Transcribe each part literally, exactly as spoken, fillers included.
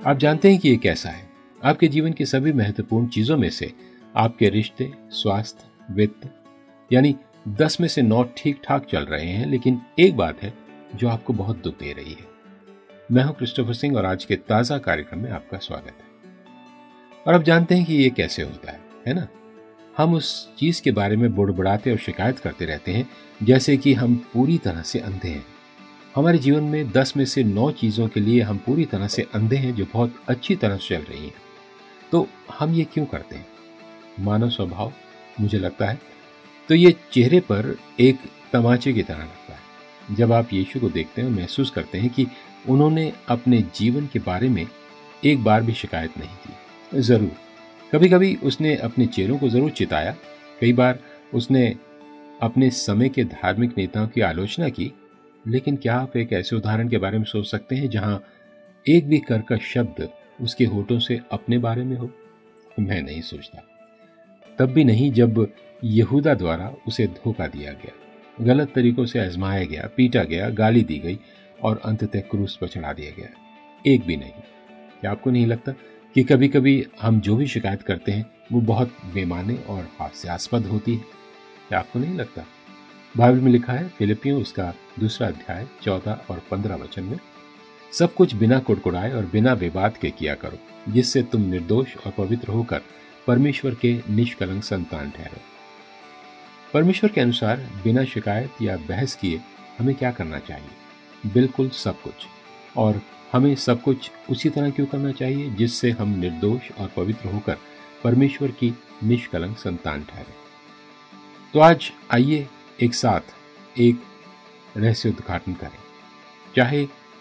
आप जानते हैं कि ये कैसा है? आपके जीवन की सभी महत्वपूर्ण चीजों में से आपके रिश्ते, स्वास्थ्य, वित्त, यानी दस में से नौ ठीक ठाक चल रहे हैं, लेकिन एक बात है जो आपको बहुत दुख दे रही है। मैं हूं क्रिस्टोफर सिंह और आज के ताजा कार्यक्रम में आपका स्वागत है। और आप जानते हैं कि ये कैसे होता है, है ना? हम उस चीज के बारे में बुड़बुड़ाते और शिकायत करते रहते हैं जैसे कि हम पूरी तरह से अंधे हैं। हमारे जीवन में दस में से नौ चीजों के लिए हम पूरी तरह से अंधे हैं जो बहुत अच्छी तरह से चल रही हैं। तो हम ये क्यों करते हैं? मानव स्वभाव, मुझे लगता है तो ये चेहरे पर एक तमाचे की तरह लगता है। जब आप यीशु को देखते हैं और महसूस करते हैं कि उन्होंने अपने जीवन के बारे में एक बार भी शिकायत नहीं की। जरूर कभी कभी उसने अपने चेलों को जरूर चिताया, कई बार उसने अपने समय के धार्मिक नेताओं की आलोचना की, लेकिन क्या आप एक ऐसे उदाहरण के बारे में सोच सकते हैं जहां एक भी कर्कश शब्द उसके होठों से अपने बारे में हो? मैं नहीं सोचता। तब भी नहीं जब यहूदा द्वारा उसे धोखा दिया गया, गलत तरीकों से आजमाया गया, पीटा गया, गाली दी गई और अंततः क्रूस पर चढ़ा दिया गया। एक भी नहीं। क्या आपको नहीं लगता कि कभी कभी हम जो भी शिकायत करते हैं वो बहुत बेमाने और हास्यास्पद होती है? क्या आपको नहीं लगता? बाइबल में लिखा है, फिलिपियों उसका दूसरा अध्याय चौदह और पंद्रह वचन में, सब कुछ बिना कुड़कुड़ाए और बिना विवाद के किया करो, जिससे तुम निर्दोष और पवित्र होकर परमेश्वर के निष्कलंक संतान ठहरो। परमेश्वर के अनुसार बिना शिकायत या बहस किए हमें क्या करना चाहिए? बिल्कुल सब कुछ। और हमें सब कुछ उसी तरह क्यों करना चाहिए जिससे हम निर्दोष और पवित्र होकर परमेश्वर की निष्कलंक संतान ठहरे। तो आज आइए एक साथ एक रहस्य उद्घाटन करें। चाहे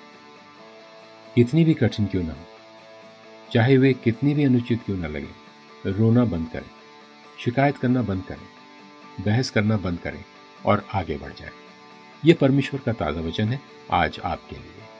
कितनी भी कठिन क्यों ना हो, चाहे वे कितनी भी अनुचित क्यों ना लगे, रोना बंद करें, शिकायत करना बंद करें, बहस करना बंद करें और आगे बढ़ जाएं। ये परमेश्वर का ताजा वचन है आज आपके लिए।